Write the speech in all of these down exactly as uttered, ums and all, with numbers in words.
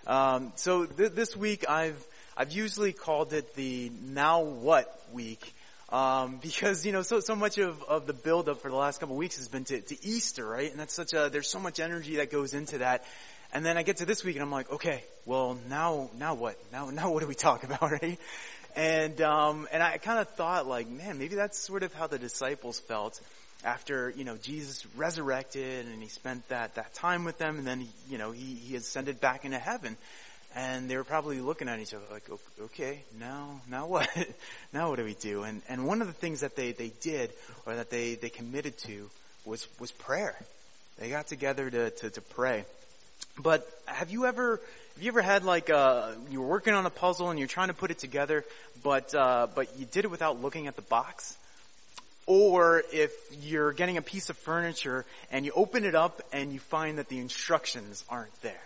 Um, so th- this week I've I've usually called it the Now What week, um, because you know so so much of of the build up for the last couple of weeks has been to, to Easter, right? And that's such a there's so much energy that goes into that. And then I get to this week and I'm like, okay, well now now what? Now now what do we talk about, right? And um, and I kind of thought like, man, maybe that's sort of how the disciples felt after, you know, Jesus resurrected and he spent that, that time with them, and then, he, you know, he, he ascended back into heaven. And they were probably looking at each other like, okay, now, now what? Now what do we do? And, and one of the things that they, they did, or that they, they committed to, was, was prayer. They got together to, to, to pray. But have you ever, have you ever had like, uh, you were working on a puzzle and you're trying to put it together, but, uh, but you did it without looking at the box? Or if you're getting a piece of furniture and you open it up and you find that the instructions aren't there.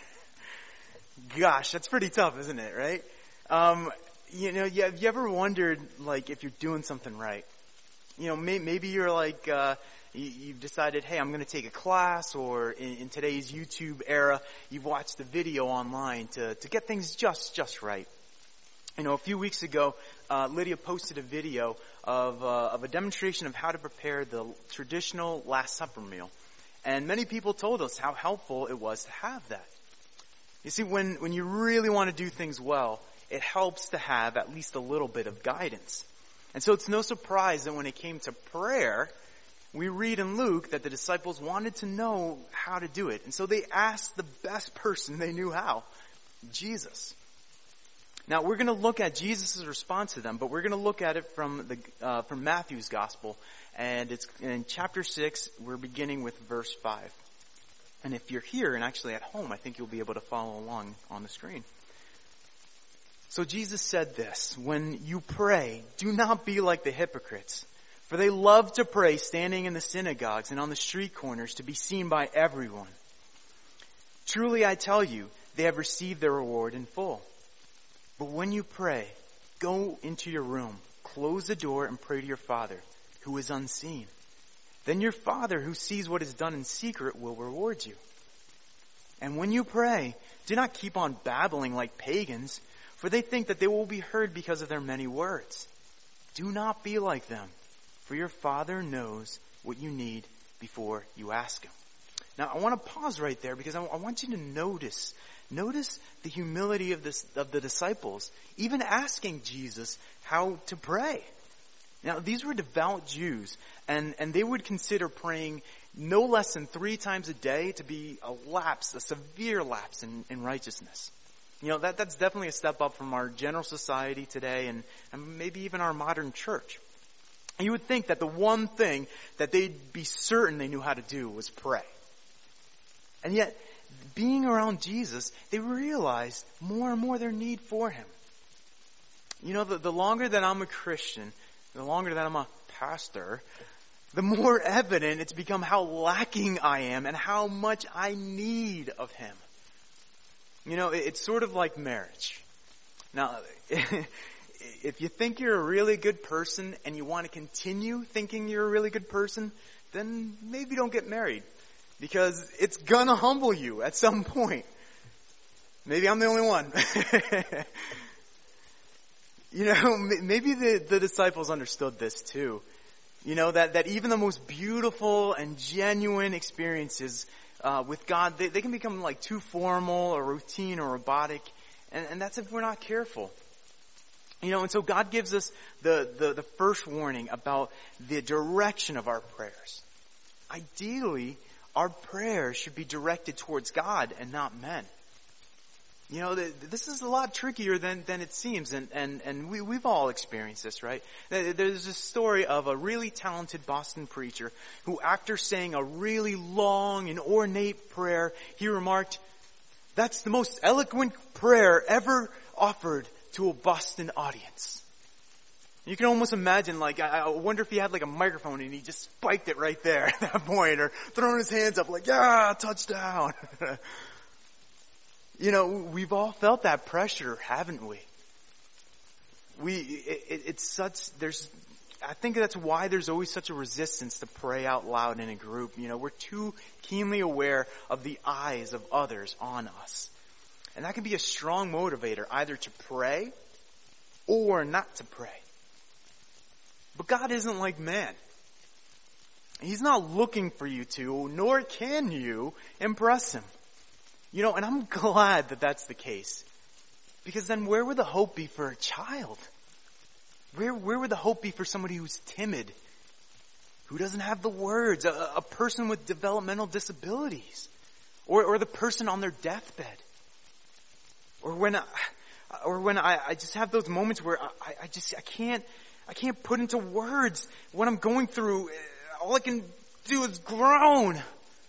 Gosh, that's pretty tough, isn't it, right? Um, you know, you, have you ever wondered, like, if you're doing something right? You know, may, maybe you're like, uh, you, you've decided, hey, I'm going to take a class, or in, in today's YouTube era, you've watched a video online to, to get things just, just right. You know, a few weeks ago, uh, Lydia posted a video of, uh, of a demonstration of how to prepare the traditional Last Supper meal. And many people told us how helpful it was to have that. You see, when, when you really want to do things well, it helps to have at least a little bit of guidance. And so it's no surprise that when it came to prayer, we read in Luke that the disciples wanted to know how to do it. And so they asked the best person they knew how, Jesus. Now, we're going to look at Jesus' response to them, but we're going to look at it from the uh, from Matthew's Gospel. And it's in chapter six, we're beginning with verse five. And if you're here and actually at home, I think you'll be able to follow along on the screen. So Jesus said this, "When you pray, do not be like the hypocrites, for they love to pray standing in the synagogues and on the street corners to be seen by everyone. Truly I tell you, they have received their reward in full. But when you pray, go into your room, close the door, and pray to your Father, who is unseen. Then your Father, who sees what is done in secret, will reward you. And when you pray, do not keep on babbling like pagans, for they think that they will be heard because of their many words. Do not be like them, for your Father knows what you need before you ask Him." Now, I want to pause right there because I, I want you to notice Notice the humility of, this, of the disciples, even asking Jesus how to pray. Now, these were devout Jews, and, and they would consider praying no less than three times a day to be a lapse, a severe lapse in, in righteousness. You know, that, that's definitely a step up from our general society today, and, and maybe even our modern church. You would think that the one thing that they'd be certain they knew how to do was pray. And yet, being around Jesus, they realized more and more their need for Him. You know, the, the longer that I'm a Christian, the longer that I'm a pastor, the more evident it's become how lacking I am and how much I need of Him. You know, it, it's sort of like marriage. Now, if you think you're a really good person and you want to continue thinking you're a really good person, then maybe don't get married. Because it's gonna humble you at some point. Maybe I'm the only one. You know, maybe the, the disciples understood this too. You know, that, that even the most beautiful and genuine experiences uh, with God, they, they can become like too formal or routine or robotic. And, and that's if we're not careful. You know, and so God gives us the, the, the first warning about the direction of our prayers. Ideally, our prayers should be directed towards God and not men. You know, this is a lot trickier than, than it seems, and, and, and we, we've all experienced this, right? There's a story of a really talented Boston preacher who, after saying a really long and ornate prayer, he remarked, "That's the most eloquent prayer ever offered to a Boston audience." You can almost imagine, like, I, I wonder if he had like a microphone and he just spiked it right there at that point, or throwing his hands up like, "Yeah, touchdown." You know, we've all felt that pressure, haven't we? We, it, it, it's such, there's, I think that's why there's always such a resistance to pray out loud in a group. You know, we're too keenly aware of the eyes of others on us. And that can be a strong motivator, either to pray or not to pray. But God isn't like man. He's not looking for you to, nor can you impress him. You know, and I'm glad that that's the case. Because then where would the hope be for a child? Where, where would the hope be for somebody who's timid, who doesn't have the words, a, a person with developmental disabilities, or, or the person on their deathbed? Or when I, or when I, I just have those moments where I, I just, I can't, I can't put into words what I'm going through. All I can do is groan.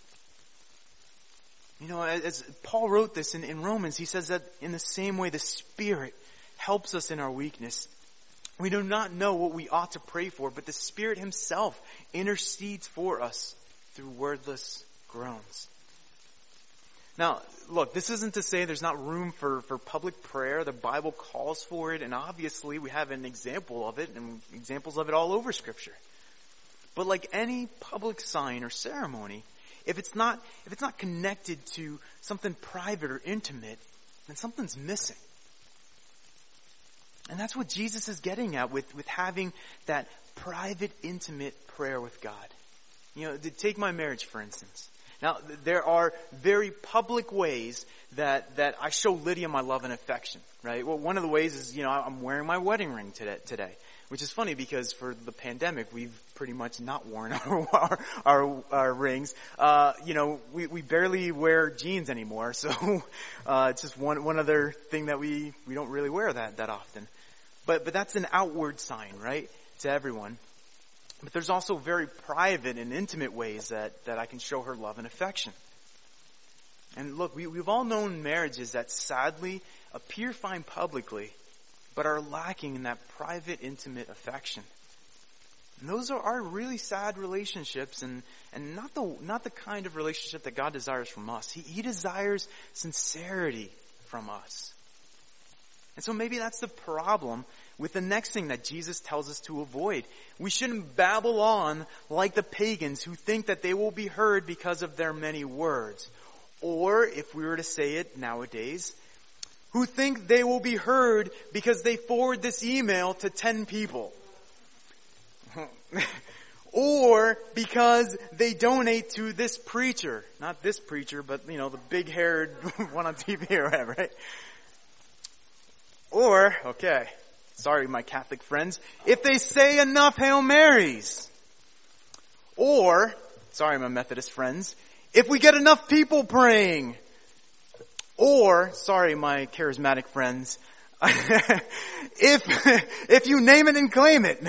You know, as Paul wrote this in, in Romans, he says that in the same way the Spirit helps us in our weakness. We do not know what we ought to pray for, but the Spirit himself intercedes for us through wordless groans. Now, look, this isn't to say there's not room for, for public prayer. The Bible calls for it, and obviously we have an example of it, and examples of it all over Scripture. But like any public sign or ceremony, if it's not, if it's not connected to something private or intimate, then something's missing. And that's what Jesus is getting at with, with having that private, intimate prayer with God. You know, to take my marriage, for instance. Now, there are very public ways that, that I show Lydia my love and affection, right? Well, one of the ways is, you know, I'm wearing my wedding ring today, today. Which is funny because for the pandemic, we've pretty much not worn our our, our, our rings. Uh, you know, we, we barely wear jeans anymore, so uh, it's just one one other thing that we, we don't really wear that, that often. But but that's an outward sign, right, to everyone. But there's also very private and intimate ways that, that I can show her love and affection. And look, we, we've all known marriages that sadly appear fine publicly, but are lacking in that private, intimate affection. And those are, are really sad relationships, and, and not the not the kind of relationship that God desires from us. He, he desires sincerity from us. And so maybe that's the problem with the next thing that Jesus tells us to avoid. We shouldn't babble on like the pagans who think that they will be heard because of their many words. Or, if we were to say it nowadays, who think they will be heard because they forward this email to ten people. Or because they donate to this preacher. Not this preacher, but, you know, the big-haired one on T V or whatever, right? Or, okay, sorry my Catholic friends, if they say enough Hail Marys. Or, sorry my Methodist friends, if we get enough people praying. Or, sorry my charismatic friends, if if you name it and claim it.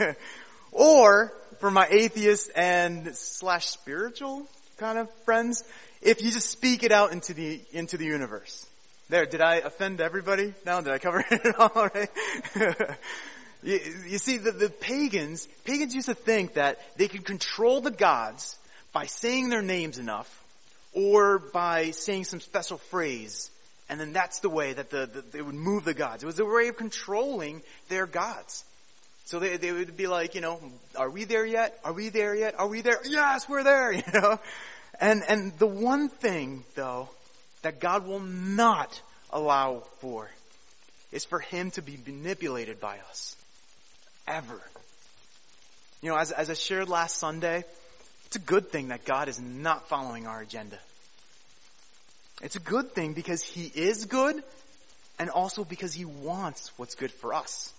Or, for my atheist and slash spiritual kind of friends, if you just speak it out into the into the universe. There, did I offend everybody? No, did I cover it all right? you, you see, the, the pagans, pagans used to think that they could control the gods by saying their names enough, or by saying some special phrase, and then that's the way that the, the they would move the gods. It was a way of controlling their gods. So they they would be like, you know, are we there yet? Are we there yet? Are we there? Yes, we're there, you know. And and the one thing though that God will not allow for is for him to be manipulated by us. Ever. You know, as as I shared last Sunday, it's a good thing that God is not following our agenda. It's a good thing because he is good, and also because he wants what's good for us.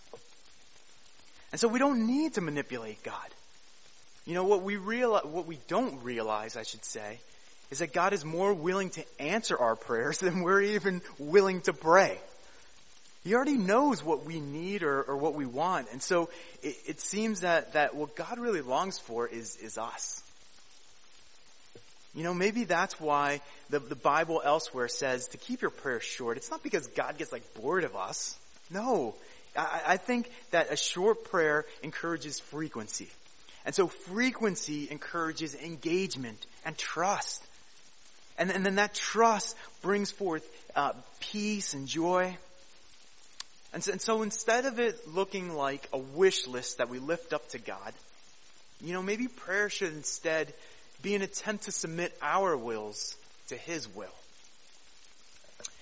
And so we don't need to manipulate God. You know, what we realize, what we don't realize, I should say, is that God is more willing to answer our prayers than we're even willing to pray. He already knows what we need or, or what we want. And so it, it seems that, that what God really longs for is, is us. You know, maybe that's why the, the Bible elsewhere says to keep your prayers short. It's not because God gets like bored of us. No. I, I think that a short prayer encourages frequency. And so frequency encourages engagement and trust. And, and then that trust brings forth uh, peace and joy. And so, and so instead of it looking like a wish list that we lift up to God, you know, maybe prayer should instead be an attempt to submit our wills to his will.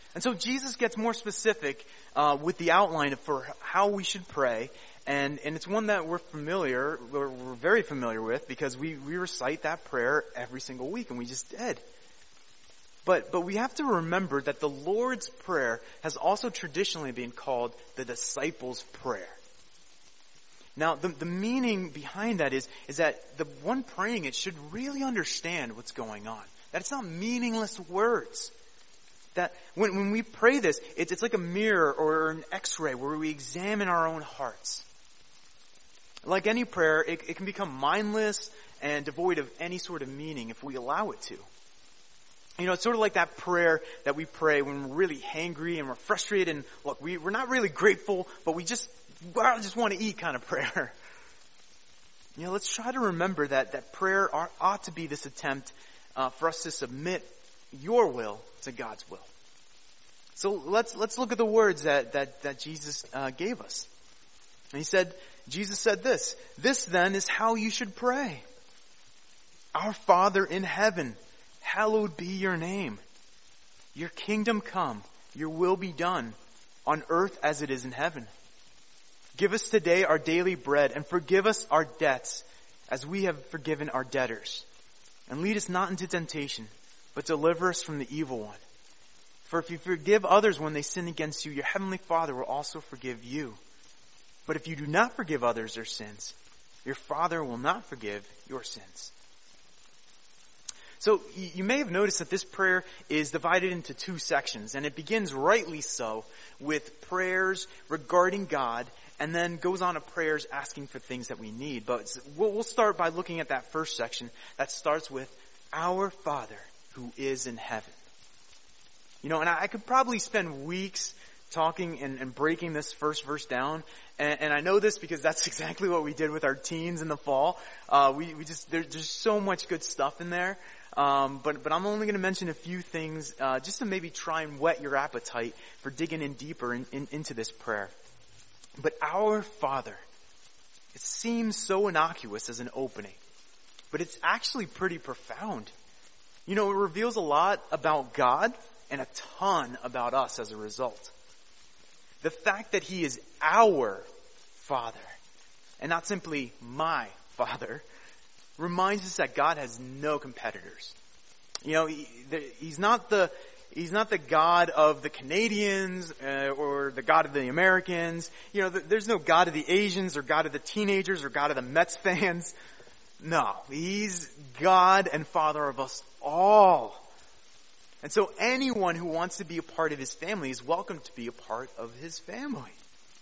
And so Jesus gets more specific uh, with the outline for how we should pray, and, and it's one that we're familiar, we're, we're very familiar with, because we, we recite that prayer every single week, and we just did. But, but we have to remember that the Lord's Prayer has also traditionally been called the disciples' prayer. Now, the, the meaning behind that is, is that the one praying it should really understand what's going on. That it's not meaningless words. That when, when we pray this, it's, it's like a mirror or an x-ray where we examine our own hearts. Like any prayer, it, it can become mindless and devoid of any sort of meaning if we allow it to. You know, it's sort of like that prayer that we pray when we're really hangry and we're frustrated and look, we, we're not really grateful, but we just, well, just want to eat kind of prayer. You know, let's try to remember that, that prayer ought, ought to be this attempt uh, for us to submit your will to God's will. So let's let's look at the words that that, that Jesus uh, gave us. And he said, Jesus said this, "This then is how you should pray. Our Father in heaven, hallowed be your name. Your kingdom come, your will be done, on earth as it is in heaven. Give us today our daily bread, and forgive us our debts, as we have forgiven our debtors. And lead us not into temptation, but deliver us from the evil one. For if you forgive others when they sin against you, your heavenly Father will also forgive you. But if you do not forgive others their sins, your Father will not forgive your sins." So you may have noticed that this prayer is divided into two sections, and it begins rightly so with prayers regarding God, and then goes on to prayers asking for things that we need. But we'll start by looking at that first section that starts with, "Our Father who is in heaven." You know, and I could probably spend weeks talking and, and breaking this first verse down, and, and I know this because that's exactly what we did with our teens in the fall. Uh, we, we just, there, there's so much good stuff in there. Um, but, but I'm only going to mention a few things, uh, just to maybe try and whet your appetite for digging in deeper in, in, into this prayer. But our Father, it seems so innocuous as an opening, but it's actually pretty profound. You know, it reveals a lot about God and a ton about us as a result. The fact that He is our Father and not simply my Father reminds us that God has no competitors. You know, he, the, He's not the He's not the God of the Canadians uh, or the God of the Americans. You know, the, there's no God of the Asians or God of the teenagers or God of the Mets fans. No, He's God and Father of us all. And so anyone who wants to be a part of His family is welcome to be a part of His family.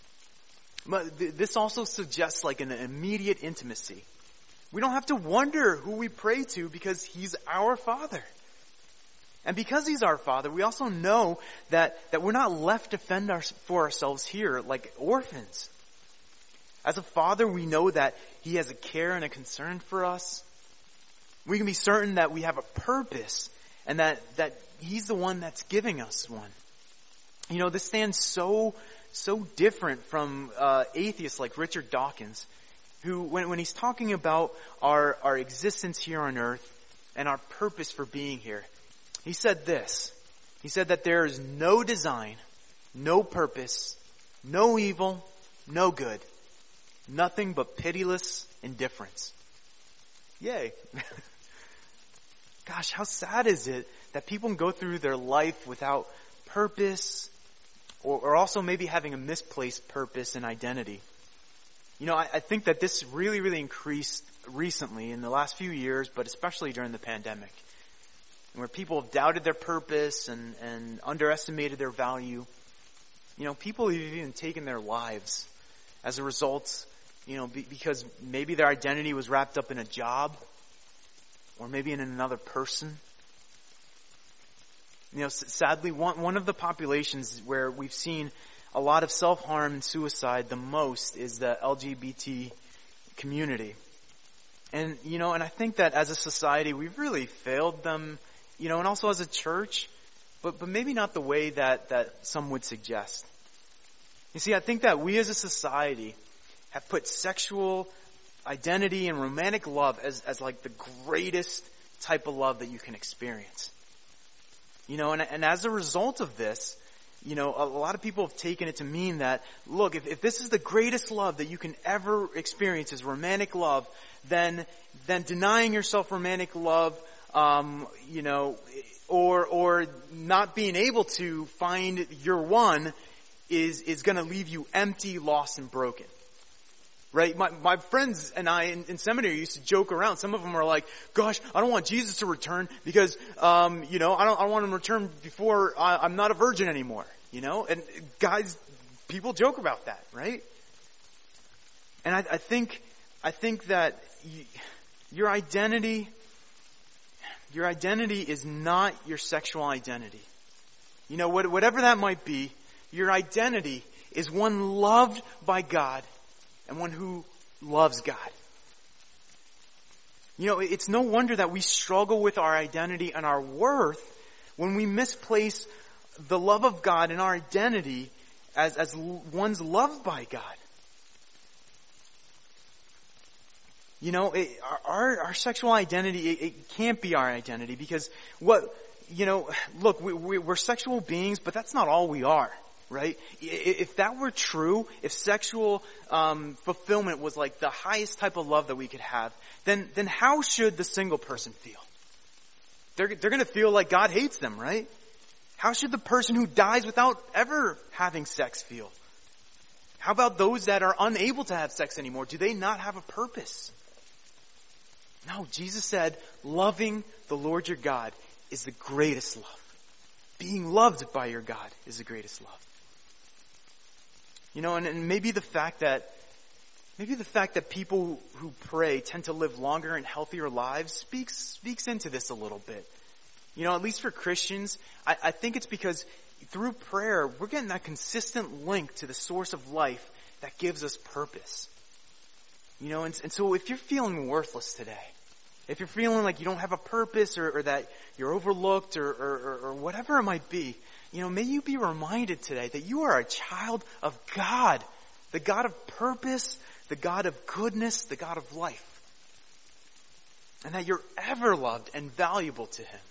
But th- this also suggests like an immediate intimacy. We don't have to wonder who we pray to because He's our Father. And because He's our Father, we also know that, that we're not left to fend our, for ourselves here like orphans. As a father, we know that He has a care and a concern for us. We can be certain that we have a purpose and that, that He's the one that's giving us one. You know, this stands so, so different from uh, atheists like Richard Dawkins, who, when, when he's talking about our, our existence here on earth and our purpose for being here, he said this. He said that there is no design, no purpose, no evil, no good, nothing but pitiless indifference. Yay. Gosh, how sad is it that people can go through their life without purpose or, or also maybe having a misplaced purpose and identity. You know, I, I think that this really, really increased recently in the last few years, but especially during the pandemic, where people have doubted their purpose and, and underestimated their value. You know, people have even taken their lives as a result, you know, be, because maybe their identity was wrapped up in a job or maybe in another person. You know, sadly, one, one of the populations where we've seen a lot of self-harm and suicide the most is the L G B T community. And, you know, and I think that as a society, we've really failed them, you know, and also as a church, but, but maybe not the way that, that some would suggest. You see, I think that we as a society have put sexual identity and romantic love as, as like the greatest type of love that you can experience. You know, and, and as a result of this, You know, a lot of people have taken it to mean that, look, if, if this is the greatest love that you can ever experience is romantic love, then, then denying yourself romantic love, um, you know, or, or not being able to find your one is, is gonna leave you empty, lost, and broken. Right? My, my friends and I in, in seminary used to joke around. Some of them are like, gosh, I don't want Jesus to return because, um, you know, I don't, I don't want him to return before I, I'm not a virgin anymore. You know? And guys, people joke about that, right? And I, I think, I think that you, your identity, your identity is not your sexual identity. You know, what, whatever that might be, your identity is one loved by God and one who loves God. You know, it's no wonder that we struggle with our identity and our worth when we misplace the love of God and our identity as, as one's loved by God. You know, it, our, our sexual identity, it, it can't be our identity because what, you know, look, we, we, we're sexual beings, but that's not all we are. Right? If that were true, if sexual um, fulfillment was like the highest type of love that we could have, then then how should the single person feel? They're they're going to feel like God hates them, right? How should the person who dies without ever having sex feel? How about those that are unable to have sex anymore? Do they not have a purpose? No, Jesus said, loving the Lord your God is the greatest love. Being loved by your God is the greatest love. You know, and, and maybe the fact that, maybe the fact that people who pray tend to live longer and healthier lives speaks, speaks into this a little bit. You know, at least for Christians, I, I think it's because through prayer, we're getting that consistent link to the source of life that gives us purpose. You know, and, and so if you're feeling worthless today, if you're feeling like you don't have a purpose or, or that you're overlooked or, or, or whatever it might be, you know, may you be reminded today that you are a child of God, the God of purpose, the God of goodness, the God of life, and that you're ever loved and valuable to Him.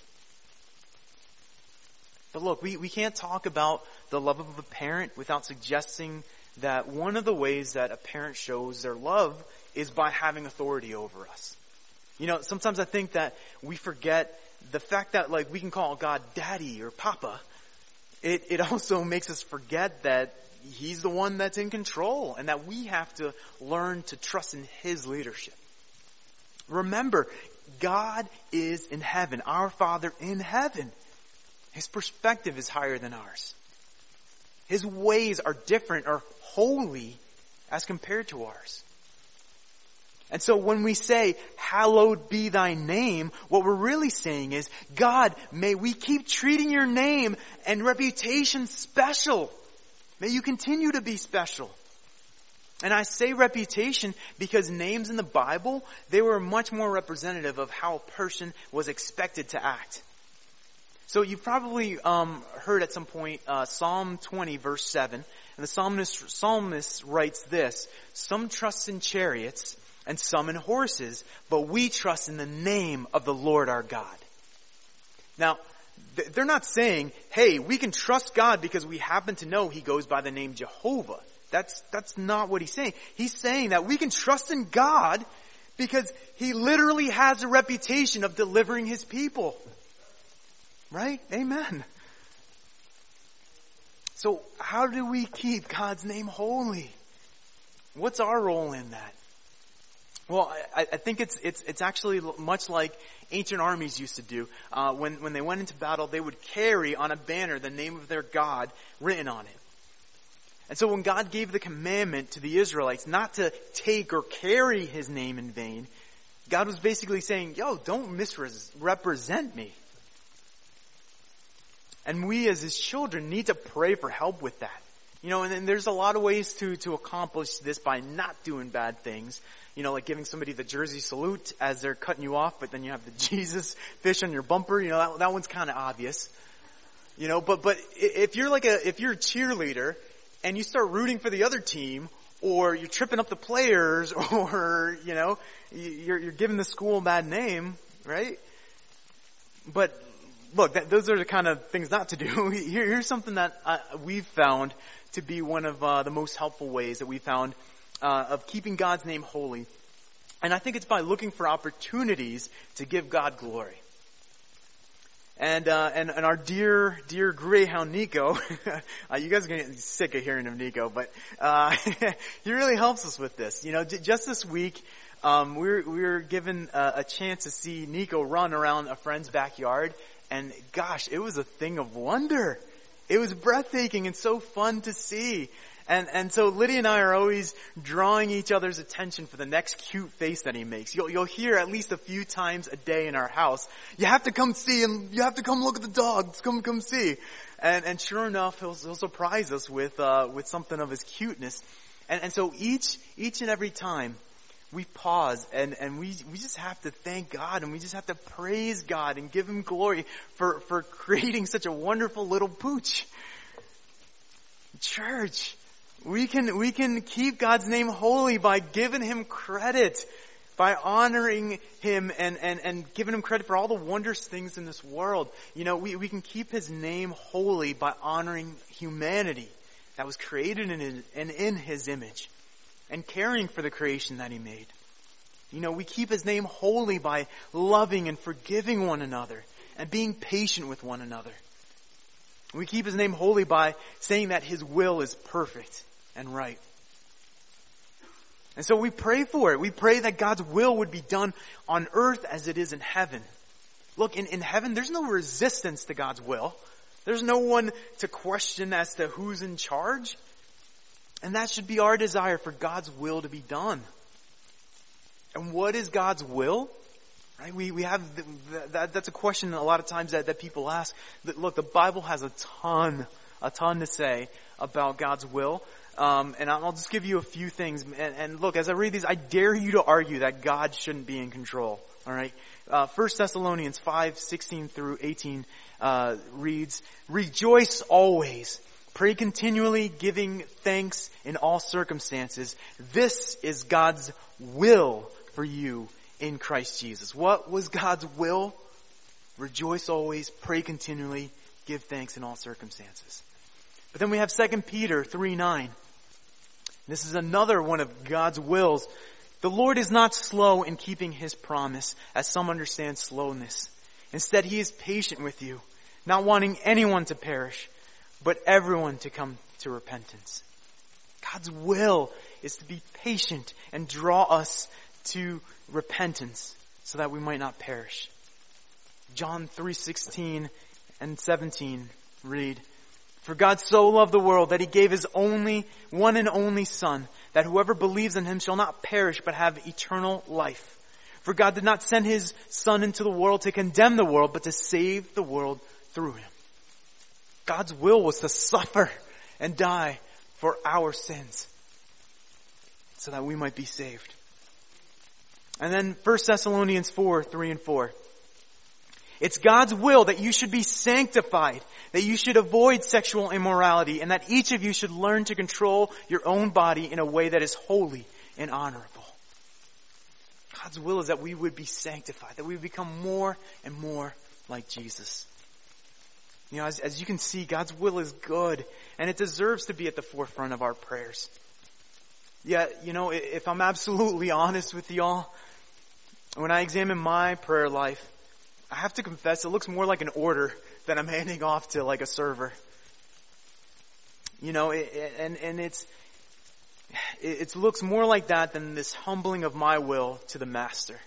But look, we, we can't talk about the love of a parent without suggesting that one of the ways that a parent shows their love is by having authority over us. You know, sometimes I think that we forget the fact that, like, we can call God Daddy or Papa. It, it also makes us forget that He's the one that's in control and that we have to learn to trust in His leadership. Remember, God is in heaven, our Father in heaven. His perspective is higher than ours. His ways are different or holy as compared to ours. And so when we say, hallowed be thy name, what we're really saying is, God, may we keep treating your name and reputation special. May you continue to be special. And I say reputation because names in the Bible, they were much more representative of how a person was expected to act. So you've probably um, heard at some point uh, Psalm twenty verse seven, and the psalmist, psalmist writes this, some trust in chariots and some in horses, but we trust in the name of the Lord our God. Now, they're not saying, hey, we can trust God because we happen to know He goes by the name Jehovah. That's, that's not what He's saying. He's saying that we can trust in God because He literally has a reputation of delivering His people. Right? Amen. So how do we keep God's name holy? What's our role in that? Well, I, I think it's it's it's actually much like ancient armies used to do. Uh, when when they went into battle, they would carry on a banner the name of their God written on it. And so when God gave the commandment to the Israelites not to take or carry His name in vain, God was basically saying, yo, don't misrepresent me. And we as His children need to pray for help with that. You know, and then there's a lot of ways to, to accomplish this by not doing bad things. You know, like giving somebody the Jersey salute as they're cutting you off, but then you have the Jesus fish on your bumper. You know, that, that one's kind of obvious. You know, but, but if you're like a, if you're a cheerleader and you start rooting for the other team, or you're tripping up the players, or, you know, you're, you're giving the school a bad name, right? But look, that, those are the kind of things not to do. Here, here's something that uh, we've found to be one of uh, the most helpful ways that we found uh, of keeping God's name holy. And I think it's by looking for opportunities to give God glory. And, uh, and, and our dear, dear Greyhound Nico, uh, you guys are going to get sick of hearing of Nico, but, uh, he really helps us with this. You know, j- just this week, um, we were, we were given a, a chance to see Nico run around a friend's backyard, and gosh, it was a thing of wonder. It was breathtaking and so fun to see. And, and so Lydia and I are always drawing each other's attention for the next cute face that he makes. You'll, you'll hear at least a few times a day in our house, you have to come see and you have to come look at the dog. Come, come see. And, and sure enough, he'll, he'll surprise us with, uh, with something of his cuteness. And, and so each, each and every time we pause and, and we, we just have to thank God and we just have to praise God and give him glory for, for creating such a wonderful little pooch. Church. We can, we can keep God's name holy by giving him credit, by honoring him and, and, and giving him credit for all the wondrous things in this world. You know, we, we can keep his name holy by honoring humanity that was created in his, and in his image and caring for the creation that he made. You know, we keep his name holy by loving and forgiving one another and being patient with one another. We keep his name holy by saying that his will is perfect and right. And so we pray for it. We pray that God's will would be done on earth as it is in heaven. Look, in, in heaven, there's no resistance to God's will. There's no one to question as to who's in charge. And that should be our desire, for God's will to be done. And what is God's will? Right? We, we have, the, that, that's a question a lot of times that, that people ask. That, look, the Bible has a ton, a ton to say about God's will. Um, and I'll just give you a few things. And, and look, as I read these, I dare you to argue that God shouldn't be in control. All right. Uh, First Thessalonians five sixteen through eighteen uh, reads, "Rejoice always, pray continually, giving thanks in all circumstances. This is God's will for you in Christ Jesus." What was God's will? Rejoice always, pray continually, give thanks in all circumstances. But then we have Second Peter three nine. This is another one of God's wills. "The Lord is not slow in keeping his promise, as some understand slowness. Instead, he is patient with you, not wanting anyone to perish, but everyone to come to repentance." God's will is to be patient and draw us to repentance so that we might not perish. John three sixteen and seventeen read, "For God so loved the world that he gave his only, one and only Son, that whoever believes in him shall not perish but have eternal life. For God did not send his Son into the world to condemn the world, but to save the world through him." God's will was to suffer and die for our sins so that we might be saved. And then First Thessalonians four, three and four. "It's God's will that you should be sanctified, that you should avoid sexual immorality, and that each of you should learn to control your own body in a way that is holy and honorable." God's will is that we would be sanctified, that we would become more and more like Jesus. You know, as, as you can see, God's will is good, and it deserves to be at the forefront of our prayers. Yet, you know, if I'm absolutely honest with y'all, when I examine my prayer life, I have to confess it looks more like an order that I'm handing off to like a server. You know, it, it, and, and it's, it, it looks more like that than this humbling of my will to the master.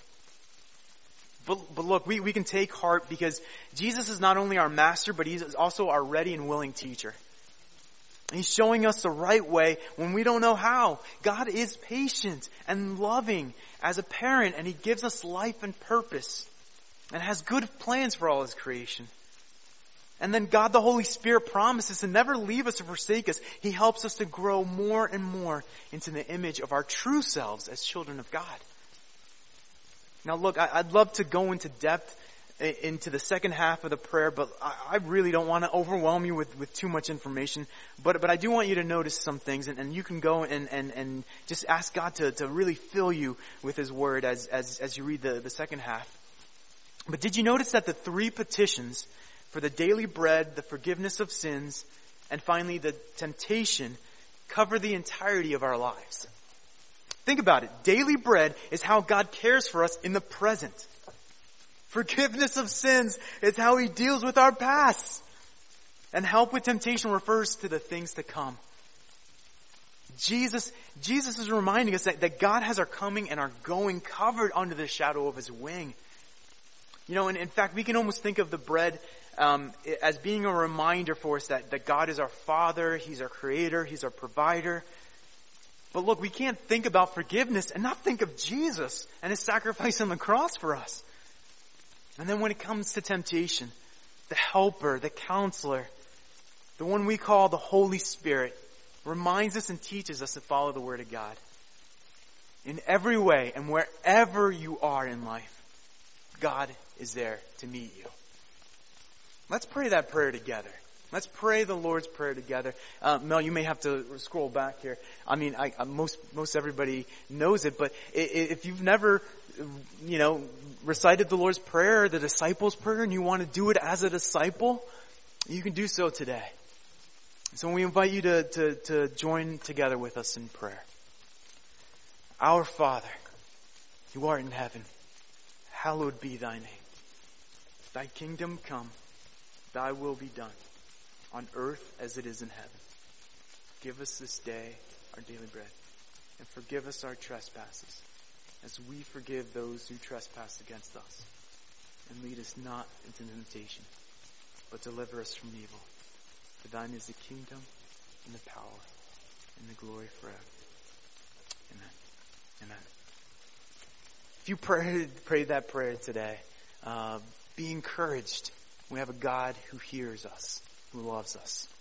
But, but look, we, we can take heart because Jesus is not only our master, but he's also our ready and willing teacher. He's showing us the right way when we don't know how. God is patient and loving as a parent, and he gives us life and purpose and has good plans for all his creation. And then God the Holy Spirit promises to never leave us or forsake us. He helps us to grow more and more into the image of our true selves as children of God. Now look, I'd love to go into depth into the second half of the prayer, but I really don't want to overwhelm you with, with too much information. But but I do want you to notice some things, and, and you can go and, and, and just ask God to, to really fill you with his word as, as, as you read the, the second half. But did you notice that the three petitions for the daily bread, the forgiveness of sins, and finally the temptation cover the entirety of our lives. Think about it. Daily bread is how God cares for us in the present. Forgiveness of sins is how He deals with our past. And help with temptation refers to the things to come. Jesus, Jesus is reminding us that, that God has our coming and our going covered under the shadow of His wing. You know, and in fact, we can almost think of the bread um, as being a reminder for us that, that God is our Father, He's our Creator, He's our Provider. But look, we can't think about forgiveness and not think of Jesus and His sacrifice on the cross for us. And then when it comes to temptation, the helper, the counselor, the one we call the Holy Spirit, reminds us and teaches us to follow the Word of God. In every way and wherever you are in life, God is there to meet you. Let's pray that prayer together. Let's pray the Lord's Prayer together. Uh, Mel, you may have to scroll back here. I mean, I, I, most most everybody knows it, but if you've never, you know, recited the Lord's Prayer or the disciples' prayer, and you want to do it as a disciple, you can do so today. So we invite you to, to, to join together with us in prayer. Our Father, who art in heaven, hallowed be thy name. Thy kingdom come, thy will be done, on earth as it is in heaven. Give us this day our daily bread, and forgive us our trespasses, as we forgive those who trespass against us. And lead us not into temptation, but deliver us from evil. For thine is the kingdom, and the power, and the glory forever. Amen. Amen. If you prayed, prayed that prayer today, uh, be encouraged. We have a God who hears us, who loves us.